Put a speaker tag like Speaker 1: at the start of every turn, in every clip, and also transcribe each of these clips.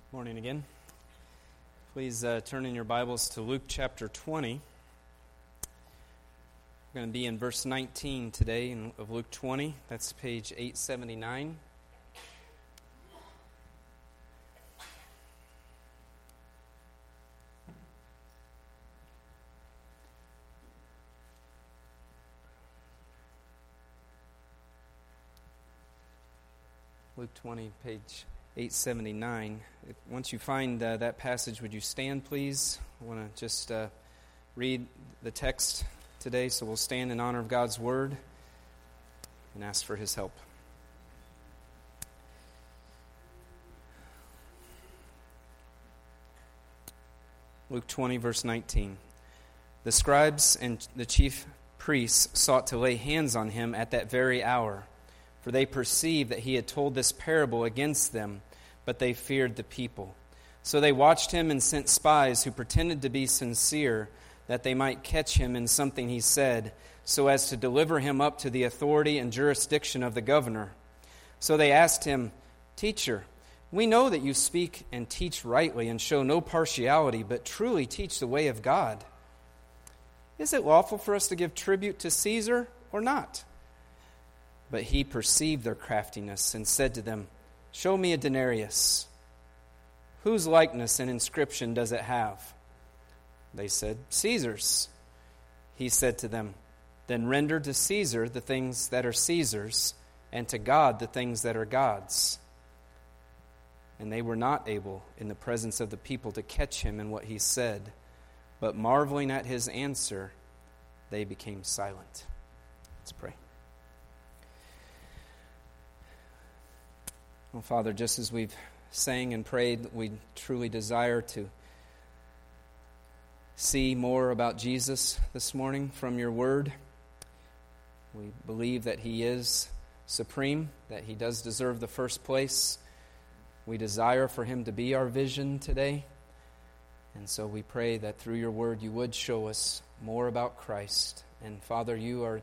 Speaker 1: Morning again. Please turn in your Bibles to Luke chapter 20. We're going to be in verse 19 today of Luke 20. That's page 879. Luke 20, page 879. Once you find that passage, would you stand, please? I want to just read the text today, so we'll stand in honor of God's Word and ask for His help. Luke 20, verse 19. The scribes and the chief priests sought to lay hands on him at that very hour, for they perceived that he had told this parable against them, but they feared the people. So they watched him and sent spies who pretended to be sincere, that they might catch him in something he said, so as to deliver him up to the authority and jurisdiction of the governor. So they asked him, "Teacher, we know that you speak and teach rightly and show no partiality, but truly teach the way of God. Is it lawful for us to give tribute to Caesar or not?" But he perceived their craftiness and said to them, "Show me a denarius. Whose likeness and inscription does it have?" They said, "Caesar's." He said to them, "Then render to Caesar the things that are Caesar's, and to God the things that are God's." And they were not able in the presence of the people to catch him in what he said, but marveling at his answer, they became silent. Let's pray. Well, Father, just as we've sang and prayed, we truly desire to see more about Jesus this morning from your word. We believe that he is supreme, that he does deserve the first place. We desire for him to be our vision today. And so we pray that through your word you would show us more about Christ. And Father, you are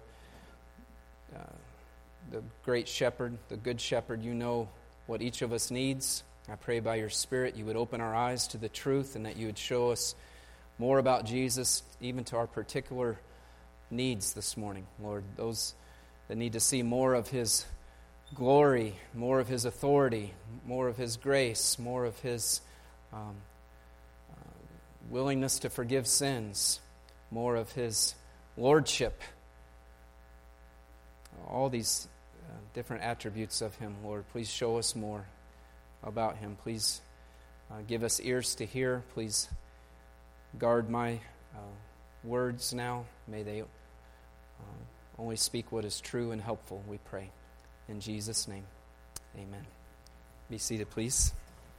Speaker 1: the great shepherd, the good shepherd. You know what each of us needs. I pray by your Spirit you would open our eyes to the truth and that you would show us more about Jesus, even to our particular needs this morning. Lord, those that need to see more of his glory, more of his authority, more of his grace, more of his willingness to forgive sins, more of his lordship. All these different attributes of him, Lord. Please show us more about him. Please give us ears to hear. Please guard my words now. May they only speak what is true and helpful, we pray. In Jesus' name, amen. Be seated, please.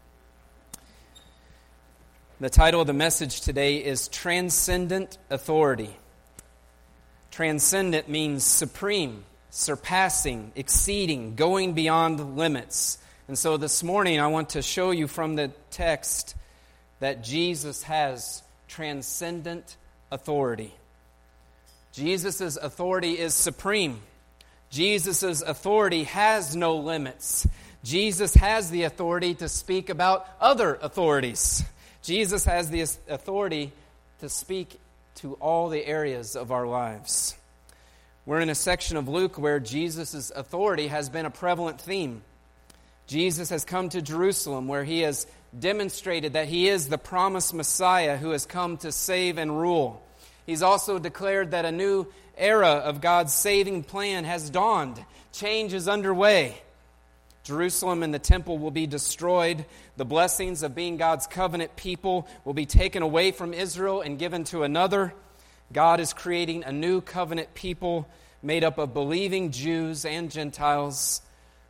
Speaker 1: The title of the message today is Transcendent Authority. Transcendent means supreme, surpassing, exceeding, going beyond limits. And so this morning I want to show you from the text that Jesus has transcendent authority. Jesus' authority is supreme. Jesus' authority has no limits. Jesus has the authority to speak about other authorities. Jesus has the authority to speak to all the areas of our lives. We're in a section of Luke where Jesus' authority has been a prevalent theme. Jesus has come to Jerusalem where he has demonstrated that he is the promised Messiah who has come to save and rule. He's also declared that a new era of God's saving plan has dawned. Change is underway. Jerusalem and the temple will be destroyed. The blessings of being God's covenant people will be taken away from Israel and given to another. God is creating a new covenant people made up of believing Jews and Gentiles,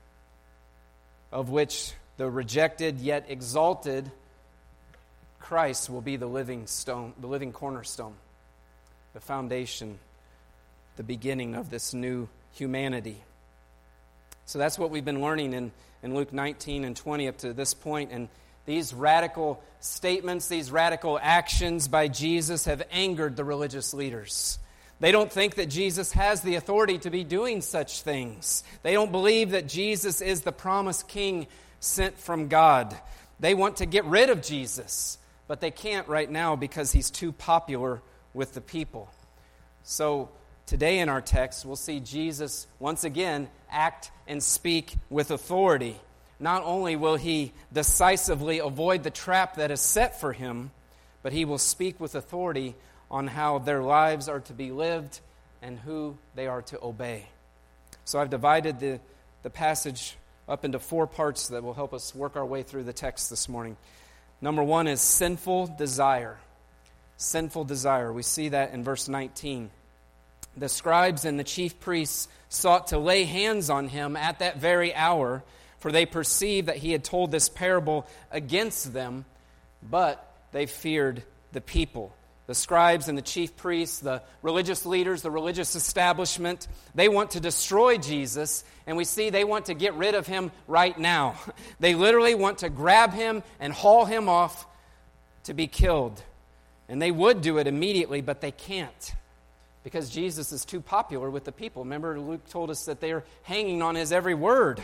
Speaker 1: of which the rejected yet exalted Christ will be the living stone, the living cornerstone, the foundation, the beginning of this new humanity. So that's what we've been learning in Luke 19 and 20 up to this point. And these radical statements, these radical actions by Jesus have angered the religious leaders. They don't think that Jesus has the authority to be doing such things. They don't believe that Jesus is the promised king sent from God. They want to get rid of Jesus, but they can't right now because he's too popular with the people. So today in our text, we'll see Jesus once again act and speak with authority. Not only will he decisively avoid the trap that is set for him, but he will speak with authority on how their lives are to be lived and who they are to obey. So I've divided the passage up into 4 parts that will help us work our way through the text this morning. Number 1 is sinful desire. Sinful desire. We see that in verse 19. The scribes and the chief priests sought to lay hands on him at that very hour, for they perceived that he had told this parable against them, but they feared the people. The scribes and the chief priests, the religious leaders, the religious establishment, they want to destroy Jesus, and we see they want to get rid of him right now. They literally want to grab him and haul him off to be killed. And they would do it immediately, but they can't because Jesus is too popular with the people. Remember, Luke told us that they're hanging on his every word.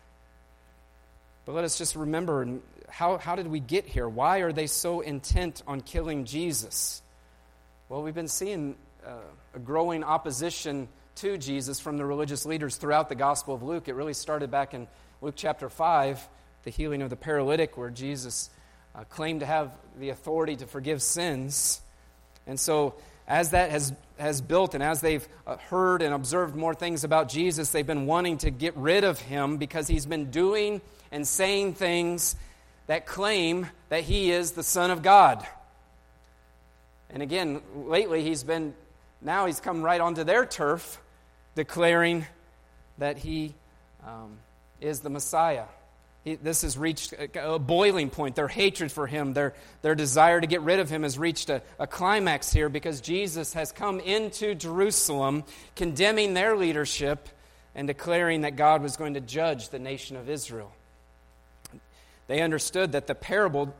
Speaker 1: But let us just remember, how did we get here? Why are they so intent on killing Jesus? Well, we've been seeing a growing opposition to Jesus from the religious leaders throughout the Gospel of Luke. It really started back in Luke chapter 5, the healing of the paralytic, where Jesus claimed to have the authority to forgive sins. And so as that has built and as they've heard and observed more things about Jesus, they've been wanting to get rid of him because he's been doing and saying things that claim that he is the Son of God. And again, lately he's come right onto their turf, declaring that he is the Messiah. This has reached a boiling point. Their hatred for him, their desire to get rid of him has reached a climax here because Jesus has come into Jerusalem, condemning their leadership and declaring that God was going to judge the nation of Israel. They understood the parable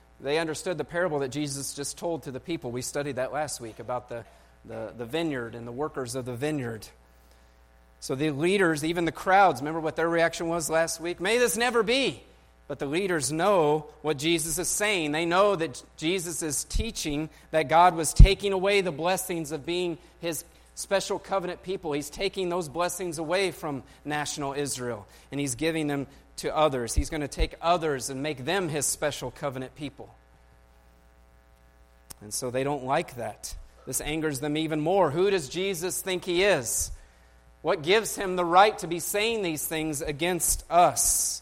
Speaker 1: that Jesus just told to the people. We studied that last week about the vineyard and the workers of the vineyard. So the leaders, even the crowds, remember what their reaction was last week? May this never be. But the leaders know what Jesus is saying. They know that Jesus is teaching that God was taking away the blessings of being his special covenant people. He's taking those blessings away from national Israel, and he's giving them to others. He's going to take others and make them his special covenant people. And so they don't like that. This angers them even more. Who does Jesus think he is? What gives him the right to be saying these things against us?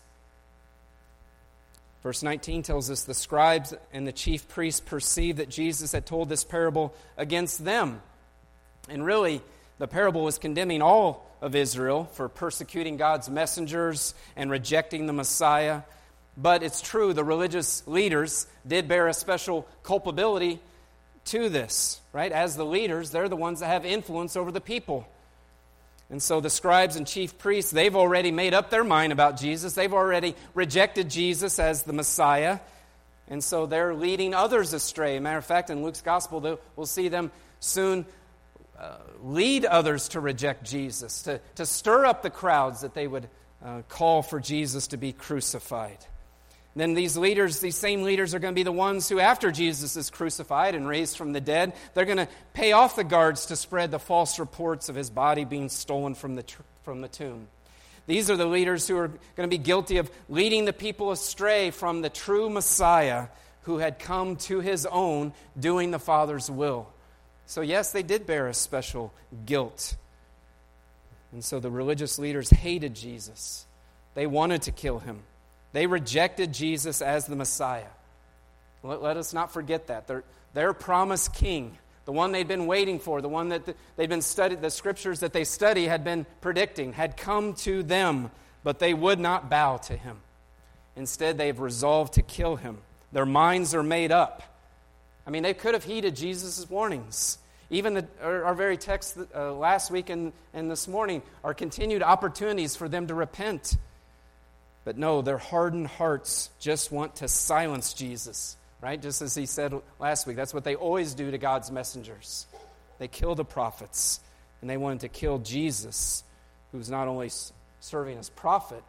Speaker 1: Verse 19 tells us the scribes and the chief priests perceived that Jesus had told this parable against them. And really, the parable was condemning all of Israel for persecuting God's messengers and rejecting the Messiah. But it's true, the religious leaders did bear a special culpability to this, right? As the leaders, they're the ones that have influence over the people. And so the scribes and chief priests, they've already made up their mind about Jesus. They've already rejected Jesus as the Messiah. And so they're leading others astray. Matter of fact, in Luke's gospel, we'll see them soon lead others to reject Jesus, to stir up the crowds that they would call for Jesus to be crucified. Then these same leaders are going to be the ones who, after Jesus is crucified and raised from the dead, they're going to pay off the guards to spread the false reports of his body being stolen from the tomb. These are the leaders who are going to be guilty of leading the people astray from the true Messiah who had come to his own, doing the Father's will. So yes, they did bear a special guilt. And so the religious leaders hated Jesus. They wanted to kill him. They rejected Jesus as the Messiah. Let us not forget that. Their promised king, the one they'd been waiting for, the one that they'd been studied, the scriptures that they study had been predicting, had come to them, but they would not bow to him. Instead, they've resolved to kill him. Their minds are made up. I mean, they could have heeded Jesus' warnings. Even our very text last week and this morning are continued opportunities for them to repent. But no, their hardened hearts just want to silence Jesus, right? Just as he said last week, that's what they always do to God's messengers. They kill the prophets, and they wanted to kill Jesus, who's not only serving as prophet,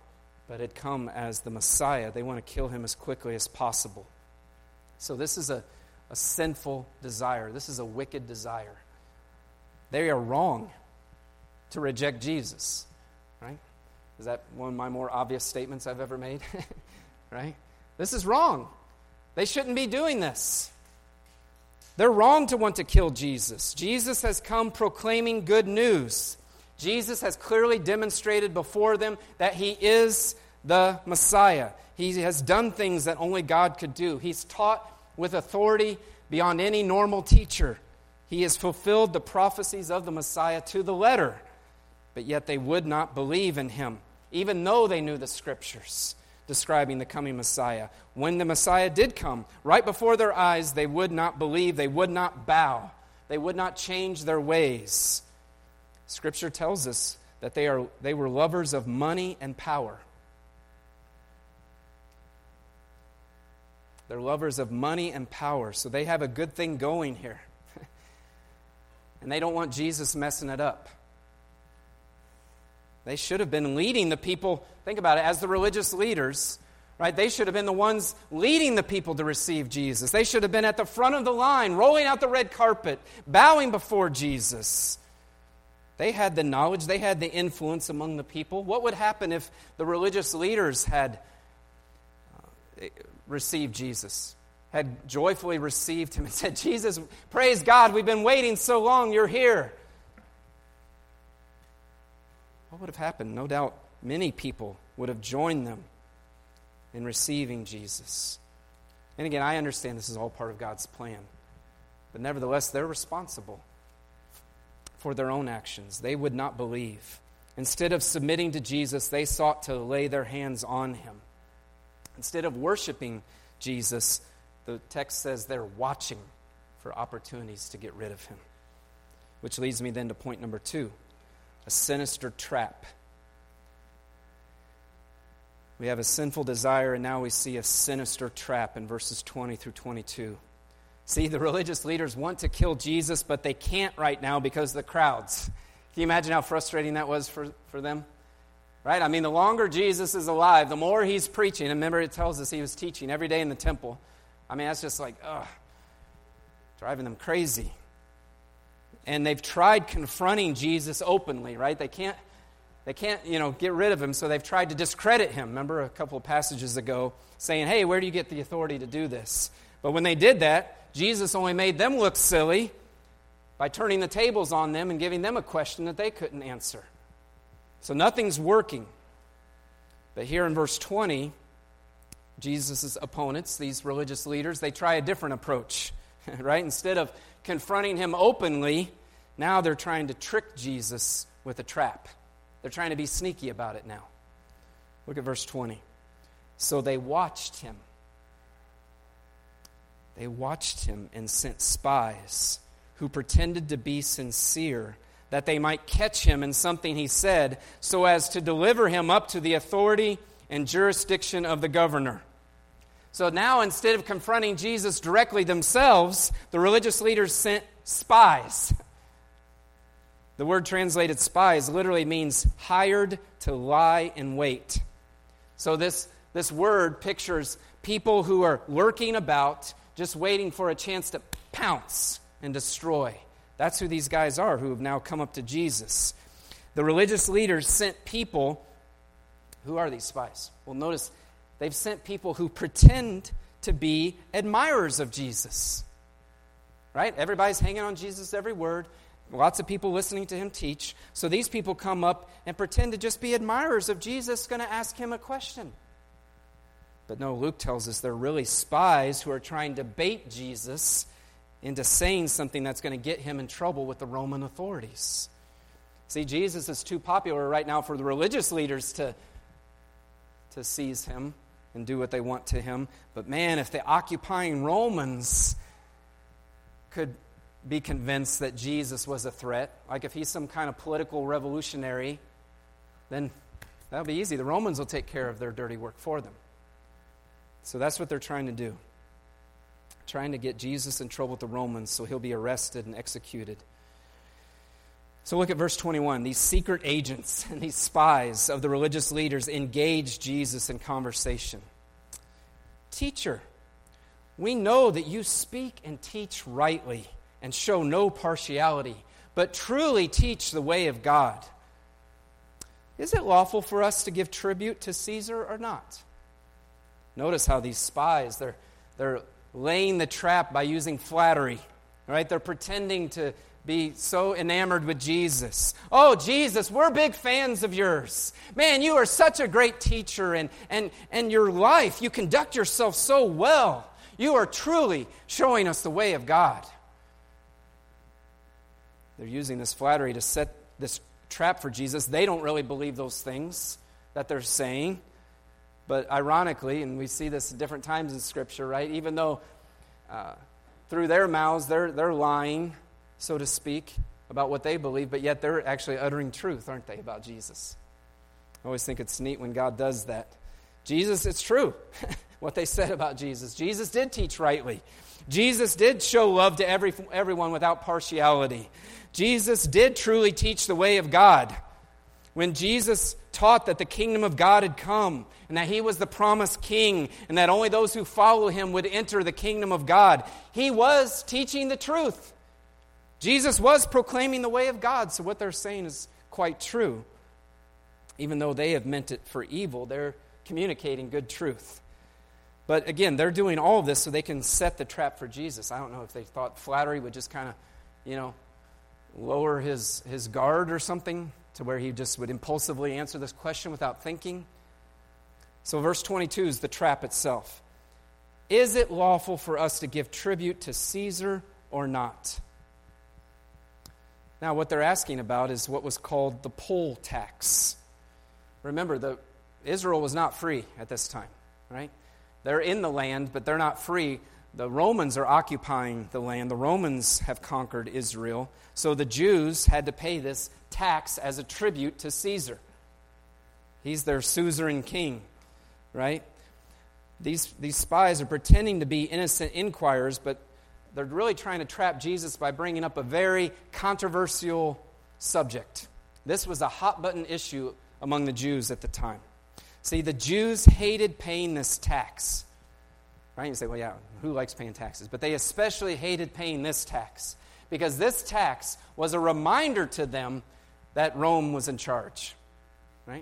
Speaker 1: but had come as the Messiah. They want to kill him as quickly as possible. So this is a sinful desire. This is a wicked desire. They are wrong to reject Jesus, right? Is that one of my more obvious statements I've ever made? Right? This is wrong. They shouldn't be doing this. They're wrong to want to kill Jesus. Jesus has come proclaiming good news. Jesus has clearly demonstrated before them that he is the Messiah. He has done things that only God could do. He's taught with authority beyond any normal teacher. He has fulfilled the prophecies of the Messiah to the letter. But yet they would not believe in him, even though they knew the Scriptures describing the coming Messiah. When the Messiah did come, right before their eyes, they would not believe, they would not bow, they would not change their ways. Scripture tells us that they were lovers of money and power. They're lovers of money and power, so they have a good thing going here. And they don't want Jesus messing it up. They should have been leading the people, think about it, as the religious leaders, right? They should have been the ones leading the people to receive Jesus. They should have been at the front of the line, rolling out the red carpet, bowing before Jesus. They had the knowledge, they had the influence among the people. What would happen if the religious leaders had received Jesus, had joyfully received him and said, Jesus, praise God, we've been waiting so long, you're here? What would have happened? No doubt many people would have joined them in receiving Jesus. And again, I understand this is all part of God's plan. But nevertheless, they're responsible for their own actions. They would not believe. Instead of submitting to Jesus, they sought to lay their hands on him. Instead of worshiping Jesus, the text says they're watching for opportunities to get rid of him. Which leads me then to point number 2. A sinister trap. We have a sinful desire, and now we see a sinister trap in verses 20 through 22. See, the religious leaders want to kill Jesus, but they can't right now because of the crowds. Can you imagine how frustrating that was for them? Right? I mean, the longer Jesus is alive, the more he's preaching. And remember, it tells us he was teaching every day in the temple. I mean, that's just like, driving them crazy. And they've tried confronting Jesus openly, right? They can't, get rid of him, so they've tried to discredit him. Remember a couple of passages ago saying, hey, where do you get the authority to do this? But when they did that, Jesus only made them look silly by turning the tables on them and giving them a question that they couldn't answer. So nothing's working. But here in verse 20, Jesus' opponents, these religious leaders, they try a different approach, right? Instead of confronting him openly, now they're trying to trick Jesus with a trap. They're trying to be sneaky about it now. Look at verse 20. So they watched him. They watched him and sent spies who pretended to be sincere, that they might catch him in something he said, so as to deliver him up to the authority and jurisdiction of the governor. So now, instead of confronting Jesus directly themselves, the religious leaders sent spies. The word translated spies literally means hired to lie in wait. So this word pictures people who are lurking about, just waiting for a chance to pounce and destroy. That's who these guys are who have now come up to Jesus. The religious leaders sent people. Who are these spies? Well, notice they've sent people who pretend to be admirers of Jesus. Right? Everybody's hanging on Jesus' every word. Lots of people listening to him teach. So these people come up and pretend to just be admirers of Jesus, going to ask him a question. But no, Luke tells us they're really spies who are trying to bait Jesus into saying something that's going to get him in trouble with the Roman authorities. See, Jesus is too popular right now for the religious leaders to seize him and do what they want to him. But man, if the occupying Romans could be convinced that Jesus was a threat, like if he's some kind of political revolutionary, then that'll be easy. The Romans will take care of their dirty work for them. So that's what they're trying to do. Trying to get Jesus in trouble with the Romans so he'll be arrested and executed. So look at verse 21. These secret agents and these spies of the religious leaders engage Jesus in conversation. Teacher, we know that you speak and teach rightly and show no partiality, but truly teach the way of God. Is it lawful for us to give tribute to Caesar or not? Notice how these spies, they're laying the trap by using flattery. Right? They're pretending to be so enamored with Jesus. Oh, Jesus, we're big fans of yours. Man, you are such a great teacher, and your life, you conduct yourself so well. You are truly showing us the way of God. They're using this flattery to set this trap for Jesus. They don't really believe those things that they're saying. But ironically, and we see this at different times in Scripture, right? Even though through their mouths they're lying, so to speak, about what they believe, but yet they're actually uttering truth, aren't they, about Jesus? I always think it's neat when God does that. Jesus, it's true what they said about Jesus. Jesus did teach rightly. Jesus did show love to everyone without partiality. Jesus did truly teach the way of God. When Jesus taught that the kingdom of God had come and that he was the promised king and that only those who follow him would enter the kingdom of God, he was teaching the truth. Jesus was proclaiming the way of God, so what they're saying is quite true. Even though they have meant it for evil, they're communicating good truth. But again, they're doing all of this so they can set the trap for Jesus. I don't know if they thought flattery would just kind of, lower his guard or something to where he just would impulsively answer this question without thinking. So verse 22 is the trap itself. Is it lawful for us to give tribute to Caesar or not? Now, what they're asking about is what was called the poll tax. Remember, Israel was not free at this time, right? They're in the land, but they're not free. The Romans are occupying the land. The Romans have conquered Israel. So the Jews had to pay this tax as a tribute to Caesar. He's their suzerain king, right? These spies are pretending to be innocent inquirers, but they're really trying to trap Jesus by bringing up a very controversial subject. This was a hot-button issue among the Jews at the time. See, the Jews hated paying this tax. Right? You say, well, yeah, who likes paying taxes? But they especially hated paying this tax because this tax was a reminder to them that Rome was in charge. Right?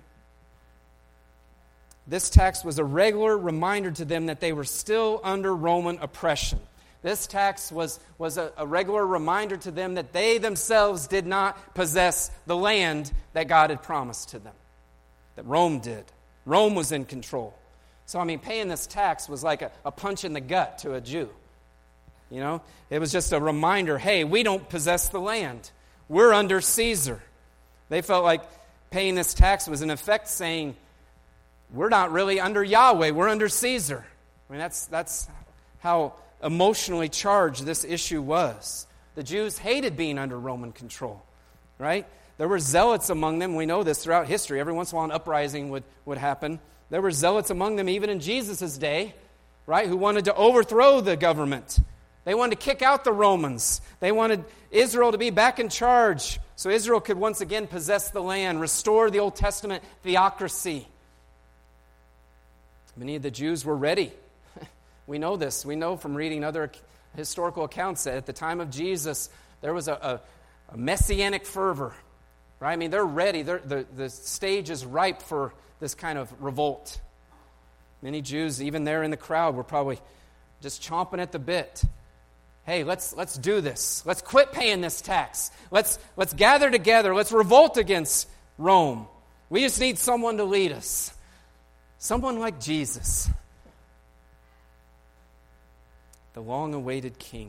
Speaker 1: This tax was a regular reminder to them that they were still under Roman oppression. This tax was a regular reminder to them that they themselves did not possess the land that God had promised to them, that Rome did. Rome was in control. So, paying this tax was like a punch in the gut to a Jew. It was just a reminder, hey, we don't possess the land. We're under Caesar. They felt like paying this tax was in effect saying, we're not really under Yahweh, we're under Caesar. That's how emotionally charged this issue was. The Jews hated being under Roman control, right? There were zealots among them. We know this throughout history. Every once in a while an uprising would happen. There were zealots among them even in Jesus' day, right, who wanted to overthrow the government. They wanted to kick out the Romans. They wanted Israel to be back in charge so Israel could once again possess the land, restore the Old Testament theocracy. Many of the Jews were ready. We know this. We know from reading other historical accounts that at the time of Jesus, there was a messianic fervor. Right? They're ready. The stage is ripe for this kind of revolt. Many Jews, even there in the crowd, were probably just chomping at the bit. Hey, let's do this. Let's quit paying this tax. Let's gather together. Let's revolt against Rome. We just need someone to lead us. Someone like Jesus. The long-awaited king.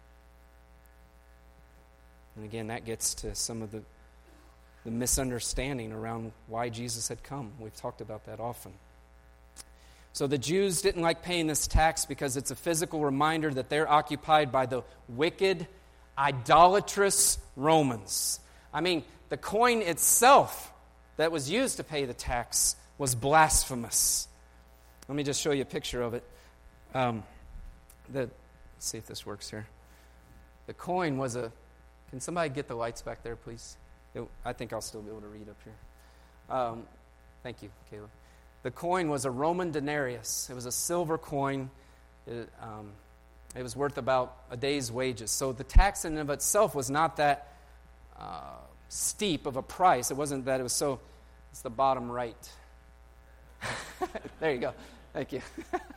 Speaker 1: And again, that gets to some of the misunderstanding around why Jesus had come. We've talked about that often. So the Jews didn't like paying this tax because it's a physical reminder that they're occupied by the wicked, idolatrous Romans. The coin itself that was used to pay the tax was blasphemous. Let me just show you a picture of it. Let's see if this works here. The coin was can somebody get the lights back there, please? I think I'll still be able to read up here. Thank you, Caleb. The coin was a Roman denarius. It was a silver coin. It was worth about a day's wages. So the tax in and of itself was not that steep of a price. It wasn't that it was so... It's the bottom right. There you go. Thank you.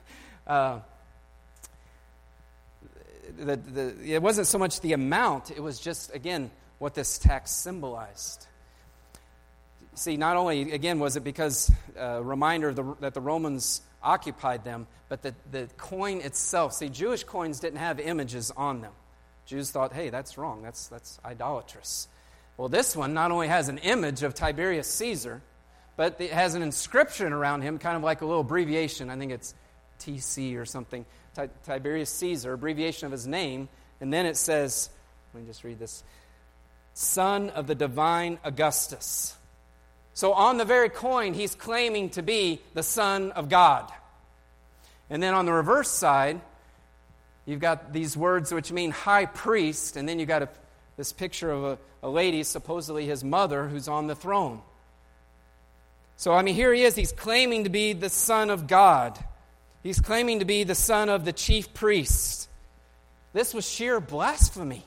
Speaker 1: It wasn't so much the amount. It was just, again, what this tax symbolized. See, not only, again, was it because a reminder that the Romans occupied them, but the coin itself. See, Jewish coins didn't have images on them. Jews thought, hey, that's wrong. That's idolatrous. Well, this one not only has an image of Tiberius Caesar, but it has an inscription around him, kind of like a little abbreviation. I think it's TC or something. Tiberius Caesar, abbreviation of his name. And then it says, let me just read this, Son of the Divine Augustus. So on the very coin, he's claiming to be the Son of God. And then on the reverse side, you've got these words which mean high priest, and then you've got this picture of a lady, supposedly his mother, who's on the throne. So, I mean, here he is. He's claiming to be the Son of God. He's claiming to be the son of the chief priest. This was sheer blasphemy.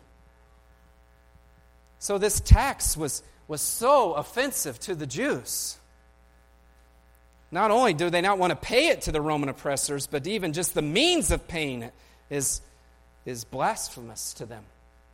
Speaker 1: So this tax was so offensive to the Jews. Not only do they not want to pay it to the Roman oppressors, but even just the means of paying it is blasphemous to them.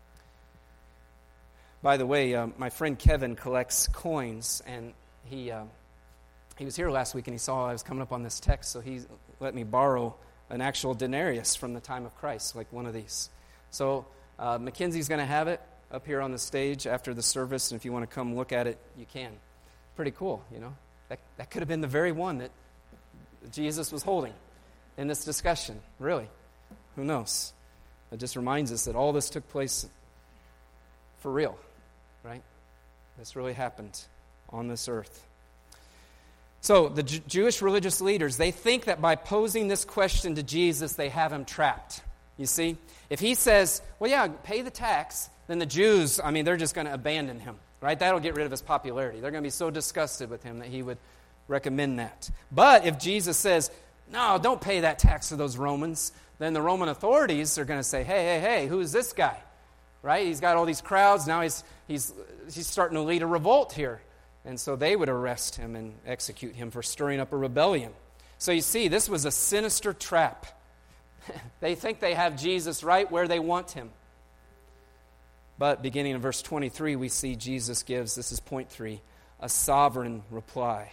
Speaker 1: By the way, my friend Kevin collects coins, and he was here last week, and he saw I was coming up on this text, so he let me borrow an actual denarius from the time of Christ, like one of these. So Mackenzie's going to have it up here on the stage after the service, and if you want to come look at it, you can. Pretty cool, you know. That could have been the very one that Jesus was holding in this discussion, really. Who knows? It just reminds us that all this took place for real, right? This really happened on this earth. So the Jewish religious leaders, they think that by posing this question to Jesus, they have him trapped. You see? If he says, well, yeah, pay the tax, then the Jews, I mean, they're just going to abandon him, right? That'll get rid of his popularity. They're going to be so disgusted with him that he would recommend that. But if Jesus says, no, don't pay that tax to those Romans, then the Roman authorities are going to say, hey, who is this guy? Right? He's got all these crowds. Now he's starting to lead a revolt here. And so they would arrest him and execute him for stirring up a rebellion. So you see, this was a sinister trap. They think they have Jesus right where they want him. But beginning in verse 23, we see Jesus gives, this is point 3, a sovereign reply.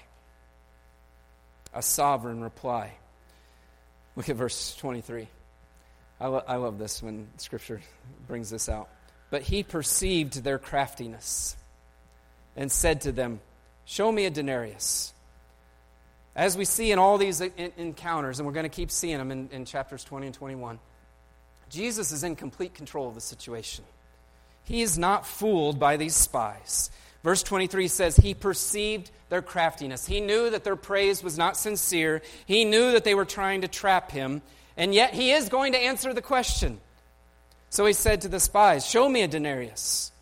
Speaker 1: A sovereign reply. Look at verse 23. I love this when Scripture brings this out. But he perceived their craftiness and said to them, show me a denarius. As we see in all these encounters, and we're going to keep seeing them in chapters 20 and 21, Jesus is in complete control of the situation. He is not fooled by these spies. Verse 23 says, he perceived their craftiness. He knew that their praise was not sincere. He knew that they were trying to trap him, and yet he is going to answer the question. So he said to the spies, show me a denarius.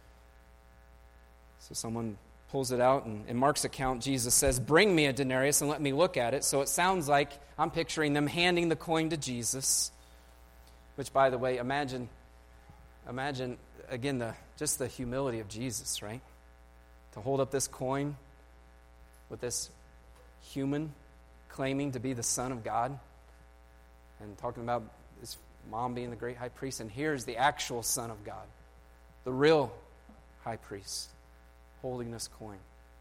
Speaker 1: So someone pulls it out, and in Mark's account, Jesus says, bring me a denarius and let me look at it. So it sounds like I'm picturing them handing the coin to Jesus, which, by the way, imagine again, just the humility of Jesus, right? To hold up this coin with this human claiming to be the Son of God and talking about his mom being the great high priest, and here's the actual Son of God, the real high priest, holding this coin.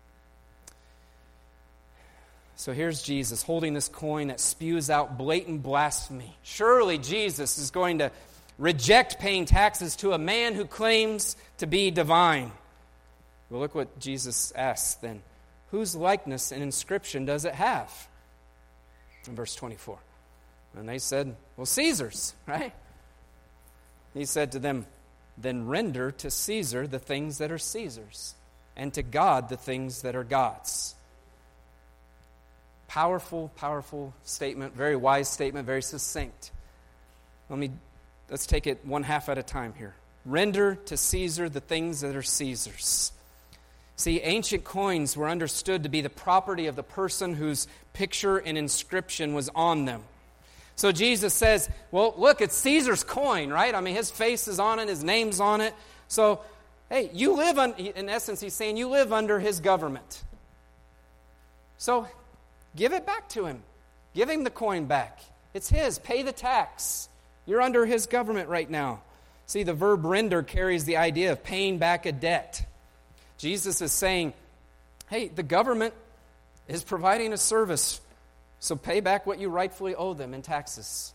Speaker 1: So here's Jesus holding this coin that spews out blatant blasphemy. Surely Jesus is going to reject paying taxes to a man who claims to be divine. Well, look what Jesus asks then. Whose likeness and inscription does it have? In verse 24. And they said, well, Caesar's, right? He said to them, then render to Caesar the things that are Caesar's, and to God the things that are God's. Powerful, powerful statement, very wise statement, very succinct. Let's take it one half at a time here. Render to Caesar the things that are Caesar's. See, ancient coins were understood to be the property of the person whose picture and inscription was on them. So Jesus says, well, look, it's Caesar's coin, right? I mean, his face is on it, his name's on it. So, hey, you live, in essence, he's saying you live under his government. So, give it back to him. Give him the coin back. It's his. Pay the tax. You're under his government right now. See, the verb render carries the idea of paying back a debt. Jesus is saying, hey, the government is providing a service, so pay back what you rightfully owe them in taxes.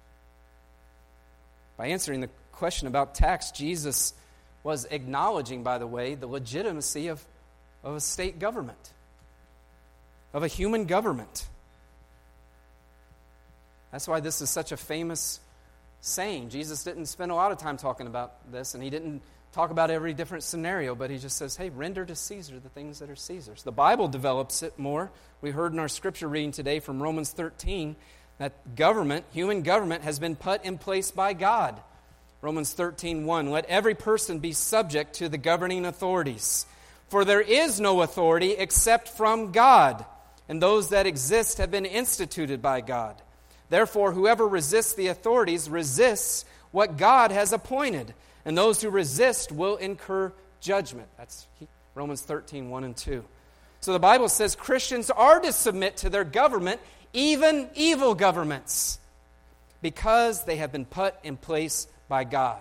Speaker 1: By answering the question about tax, Jesus was acknowledging, by the way, the legitimacy of a state government, of a human government. That's why this is such a famous saying. Jesus didn't spend a lot of time talking about this, and he didn't talk about every different scenario, but he just says, hey, render to Caesar the things that are Caesar's. The Bible develops it more. We heard in our scripture reading today from Romans 13 that government, human government, has been put in place by God. Romans 13:1, let every person be subject to the governing authorities, for there is no authority except from God, and those that exist have been instituted by God. Therefore, whoever resists the authorities resists what God has appointed, and those who resist will incur judgment. That's Romans 13:1 and 2. So the Bible says Christians are to submit to their government, even evil governments, because they have been put in place by God.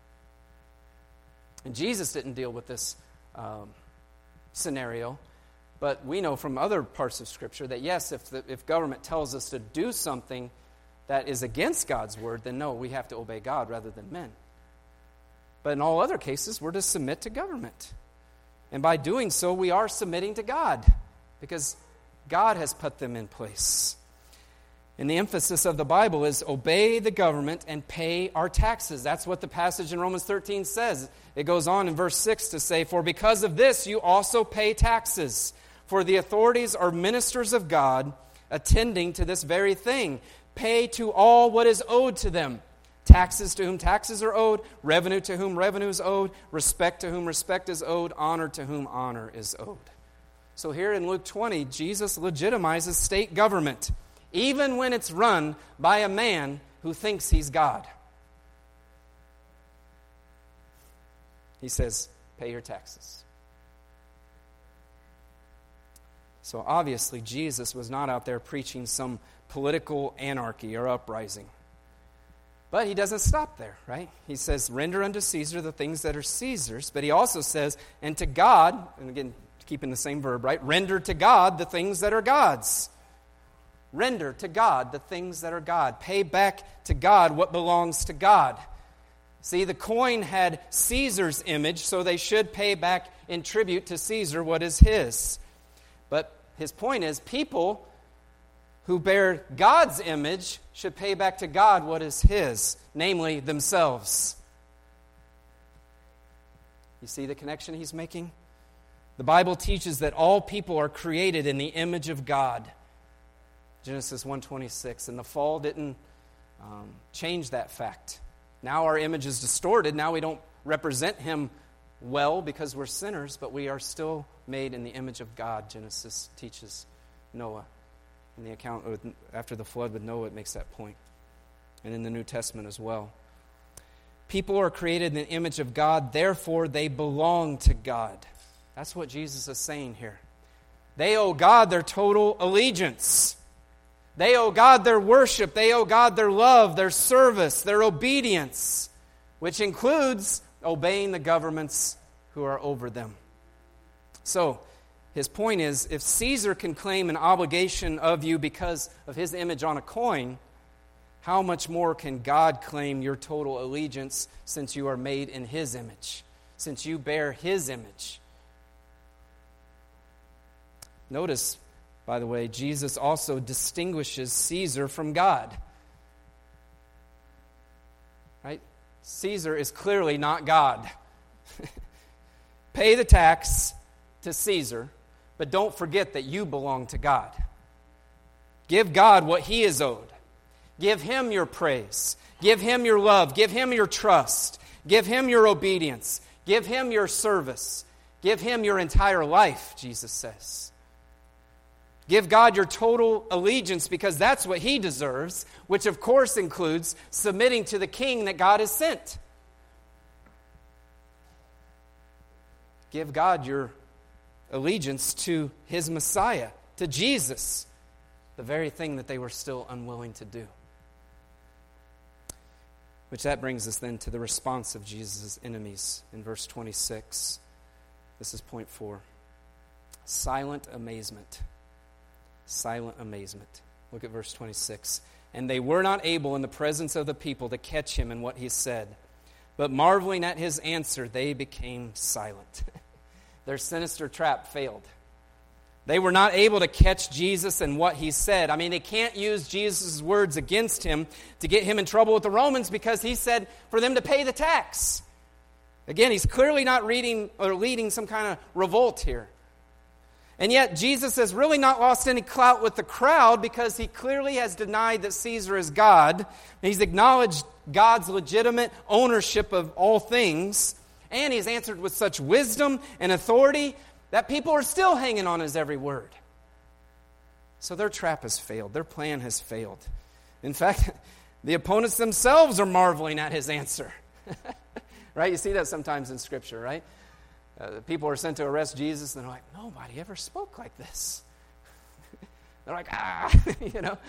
Speaker 1: And Jesus didn't deal with this scenario, but we know from other parts of Scripture that yes, if government tells us to do something that is against God's word, then no, we have to obey God rather than men. But in all other cases, we're to submit to government. And by doing so, we are submitting to God, because God has put them in place. And the emphasis of the Bible is obey the government and pay our taxes. That's what the passage in Romans 13 says. It goes on in verse 6 to say, for because of this you also pay taxes, for the authorities are ministers of God, attending to this very thing. Pay to all what is owed to them. Taxes to whom taxes are owed, revenue to whom revenue is owed, respect to whom respect is owed, honor to whom honor is owed. So here in Luke 20, Jesus legitimizes state government, even when it's run by a man who thinks he's God. He says, pay your taxes. So obviously, Jesus was not out there preaching some political anarchy or uprising. But he doesn't stop there, right? He says, render unto Caesar the things that are Caesar's. But he also says, and to God, and again, keeping the same verb, right? Render to God the things that are God's. Render to God the things that are God. Pay back to God what belongs to God. See, the coin had Caesar's image, so they should pay back in tribute to Caesar what is his. But his point is, people who bear God's image should pay back to God what is his, namely themselves. You see the connection he's making? The Bible teaches that all people are created in the image of God. Genesis 1:26. And the fall didn't change that fact. Now our image is distorted. Now we don't represent him well because we're sinners, but we are still made in the image of God. Genesis teaches Noah. In the account after the flood with Noah, it makes that point. And in the New Testament as well. People are created in the image of God, therefore they belong to God. That's what Jesus is saying here. They owe God their total allegiance. They owe God their worship. They owe God their love, their service, their obedience, which includes obeying the governments who are over them. So, his point is, if Caesar can claim an obligation of you because of his image on a coin, how much more can God claim your total allegiance since you are made in his image, since you bear his image? Notice, by the way, Jesus also distinguishes Caesar from God. Right? Caesar is clearly not God. Pay the tax to Caesar, but don't forget that you belong to God. Give God what he is owed. Give him your praise. Give him your love. Give him your trust. Give him your obedience. Give him your service. Give Him your entire life, Jesus says. Give God your total allegiance because that's what He deserves, which of course includes submitting to the King that God has sent. Give God your allegiance to His Messiah, to Jesus, the very thing that they were still unwilling to do. Which that brings us then to the response of Jesus' enemies in verse 26. This is point 4. Silent amazement. Silent amazement. Look at verse 26. And they were not able in the presence of the people to catch him in what he said. But marveling at his answer, they became silent. Their sinister trap failed. They were not able to catch Jesus and what he said. I mean, they can't use Jesus' words against him to get him in trouble with the Romans because he said for them to pay the tax. Again, he's clearly not leading some kind of revolt here. And yet, Jesus has really not lost any clout with the crowd because he clearly has denied that Caesar is God. He's acknowledged God's legitimate ownership of all things. And he's answered with such wisdom and authority that people are still hanging on his every word. So their trap has failed. Their plan has failed. In fact, the opponents themselves are marveling at his answer. Right? You see that sometimes in Scripture, right? People are sent to arrest Jesus, and they're like, nobody ever spoke like this. They're like, you know.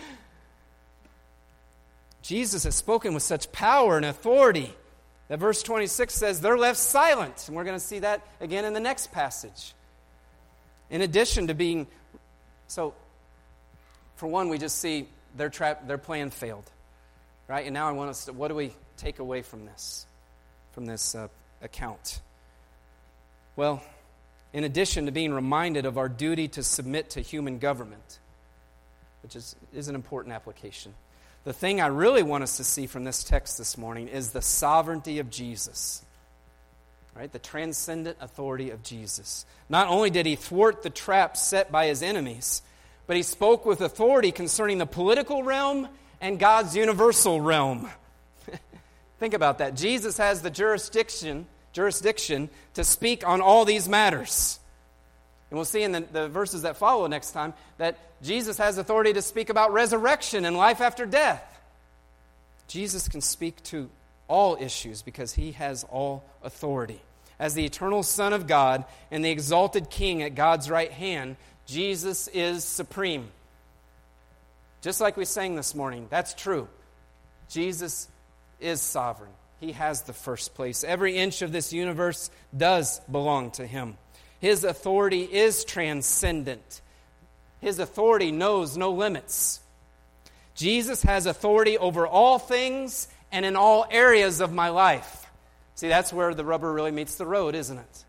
Speaker 1: Jesus has spoken with such power and authority that verse 26 says they're left silent. And we're going to see that again in the next passage. In addition to being, so for one, we just see their plan failed. Right? And now I want us to, what do we take away from this account? Well, in addition to being reminded of our duty to submit to human government, which is an important application, the thing I really want us to see from this text this morning is the sovereignty of Jesus. Right? The transcendent authority of Jesus. Not only did he thwart the trap set by his enemies, but he spoke with authority concerning the political realm and God's universal realm. Think about that. Jesus has the jurisdiction to speak on all these matters. And we'll see in the verses that follow next time that Jesus has authority to speak about resurrection and life after death. Jesus can speak to all issues because he has all authority. As the eternal Son of God and the exalted King at God's right hand, Jesus is supreme. Just like we sang this morning, that's true. Jesus is sovereign. He has the first place. Every inch of this universe does belong to him. His authority is transcendent. His authority knows no limits. Jesus has authority over all things and in all areas of my life. See, that's where the rubber really meets the road, isn't it?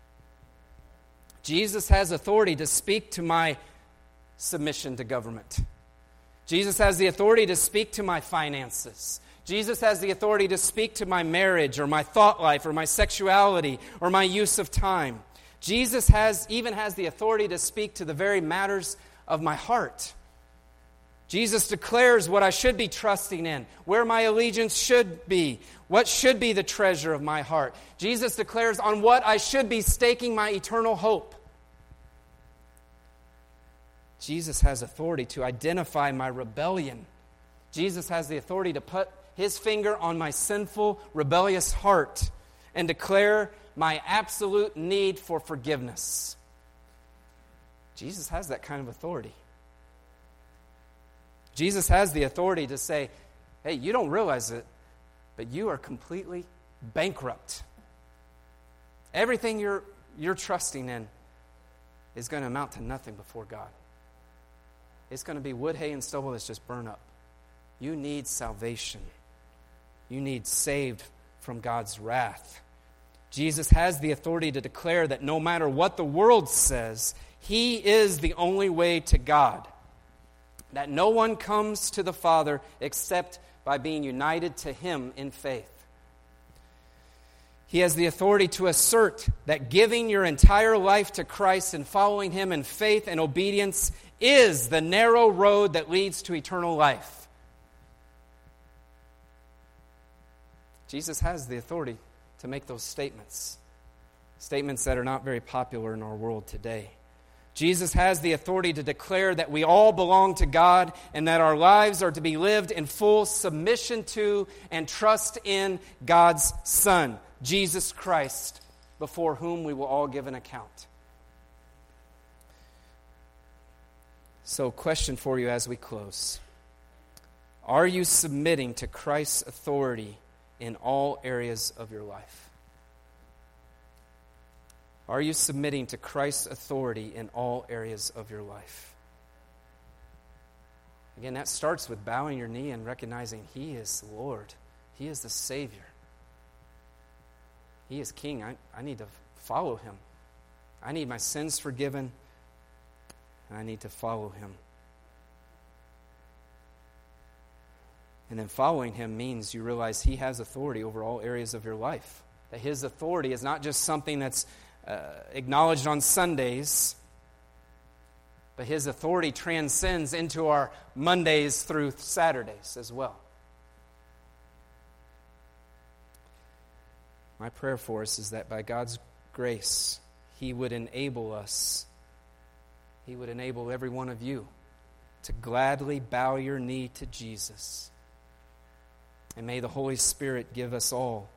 Speaker 1: Jesus has authority to speak to my submission to government. Jesus has the authority to speak to my finances. Jesus has the authority to speak to my marriage or my thought life or my sexuality or my use of time. Jesus even has the authority to speak to the very matters of my heart. Jesus declares what I should be trusting in, where my allegiance should be, what should be the treasure of my heart. Jesus declares on what I should be staking my eternal hope. Jesus has authority to identify my rebellion. Jesus has the authority to put his finger on my sinful, rebellious heart and declare my absolute need for forgiveness. Jesus has that kind of authority. Jesus has the authority to say, hey, you don't realize it, but you are completely bankrupt. Everything you're trusting in is going to amount to nothing before God. It's going to be wood, hay, and stubble that's just burned up. You need salvation. You need saved from God's wrath. Jesus has the authority to declare that no matter what the world says, he is the only way to God. That no one comes to the Father except by being united to him in faith. He has the authority to assert that giving your entire life to Christ and following him in faith and obedience is the narrow road that leads to eternal life. Jesus has the authority to make those statements. Statements that are not very popular in our world today. Jesus has the authority to declare that we all belong to God and that our lives are to be lived in full submission to and trust in God's Son, Jesus Christ, before whom we will all give an account. So, question for you as we close. Are you submitting to Christ's authority in all areas of your life? Are you submitting to Christ's authority in all areas of your life? Again, that starts with bowing your knee and recognizing He is Lord. He is the Savior. He is King. I need to follow Him. I need my sins forgiven, and I need to follow Him. And then following Him means you realize He has authority over all areas of your life. That His authority is not just something that's acknowledged on Sundays, but His authority transcends into our Mondays through Saturdays as well. My prayer for us is that by God's grace, He would enable us, He would enable every one of you to gladly bow your knee to Jesus. And may the Holy Spirit give us all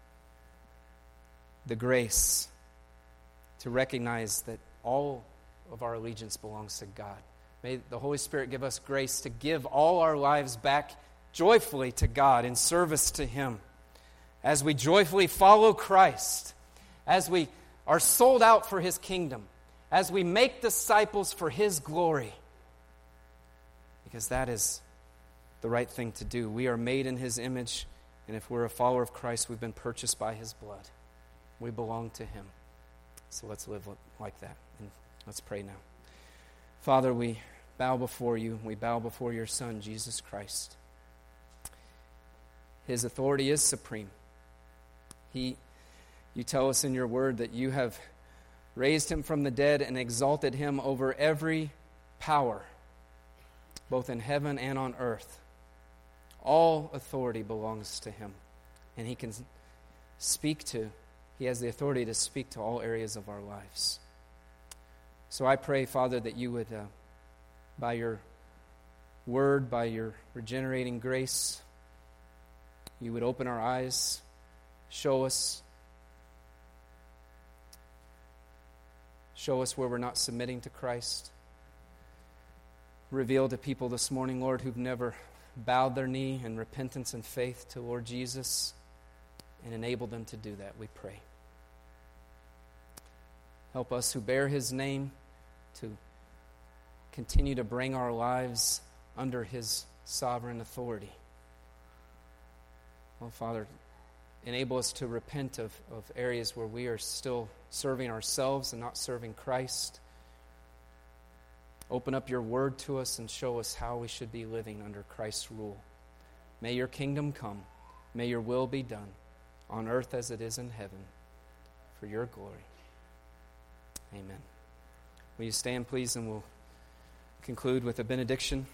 Speaker 1: the grace to recognize that all of our allegiance belongs to God. May the Holy Spirit give us grace to give all our lives back joyfully to God in service to Him. As we joyfully follow Christ, as we are sold out for His kingdom, as we make disciples for His glory. Because that is the right thing to do. We are made in His image, and if we're a follower of Christ, we've been purchased by His blood. We belong to Him. So let's live like that. And let's pray now. Father, we bow before You. We bow before Your Son, Jesus Christ. His authority is supreme. You tell us in Your word that You have raised Him from the dead and exalted Him over every power, both in heaven and on earth. All authority belongs to Him. And He can He has the authority to speak to all areas of our lives. So I pray, Father, that You would, by Your word, by Your regenerating grace, You would open our eyes, show us where we're not submitting to Christ. Reveal to people this morning, Lord, who've never bowed their knee in repentance and faith to Lord Jesus, and enable them to do that, we pray. Help us who bear His name to continue to bring our lives under His sovereign authority. Well, Father, enable us to repent of areas where we are still serving ourselves and not serving Christ. Open up Your word to us and show us how we should be living under Christ's rule. May Your kingdom come. May Your will be done on earth as it is in heaven, for Your glory. Amen. Will you stand, please, and we'll conclude with a benediction.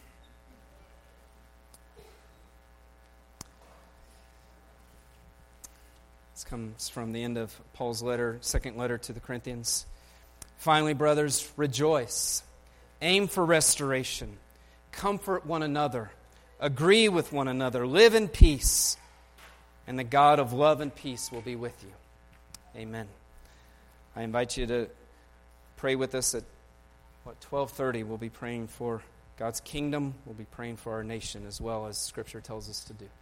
Speaker 1: This comes from the end of Paul's letter, second letter to the Corinthians. Finally, brothers, rejoice. Aim for restoration. Comfort one another. Agree with one another. Live in peace. And the God of love and peace will be with you. Amen. I invite you to pray with us at 12:30. We'll be praying for God's kingdom. We'll be praying for our nation as well, as Scripture tells us to do.